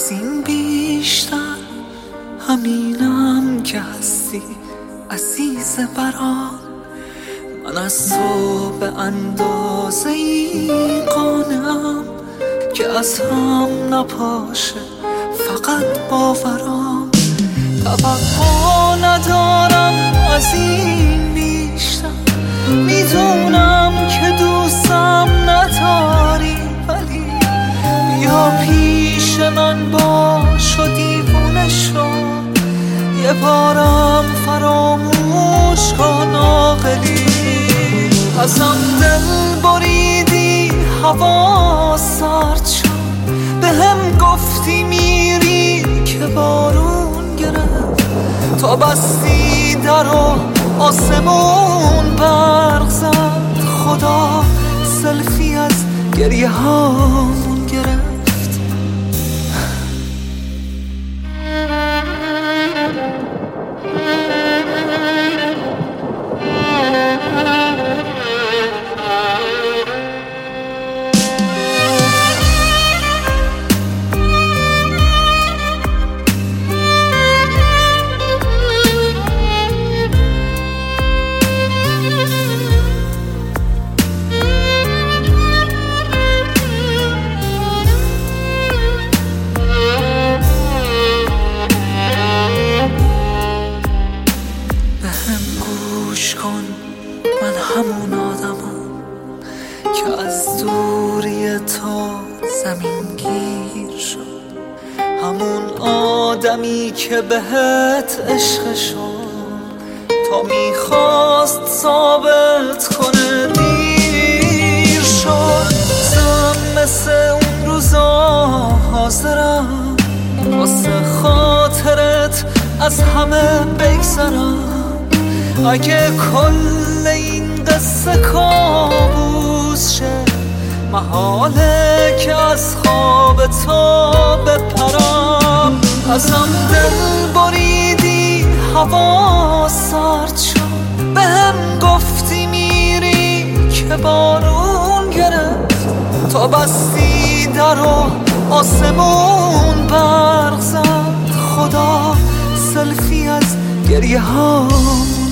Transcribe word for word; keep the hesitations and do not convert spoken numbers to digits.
از این بیشتر همینم که هستی عزیز برام. من از تو به اندازه ای قانعم که از هم نپاشه فقط باورم. توقع ندارم از این بیشتر، میدونم که دوستم نداری، ولی بیا پیش من باش و دیوونه شو، یه بارم فراموش کن عاقلی. ازم دل بریدی هوا سرد شد، به هم گفتی میری که بارون گرفت، تا بستی در و آسمون برق زد، خدا سلفی از گریه هامون گرفت. من همون آدمم که از دوری تو زمین گیر شد، همون آدمی که بهت عشق شد، تا میخواست ثابت کنه دیر شد. زم مثل اون روزا حاضرم واسه خاطرت از همه بگذرم، اگه کل این قصه کابوس شه، محاله که از خواب تو بپرم. ازم دل بریدی هوا سرد شد، به هم گفتی میری که بارون گرفت، تا بستی در و آسمون برق زد، خدا سلفی از گریه هام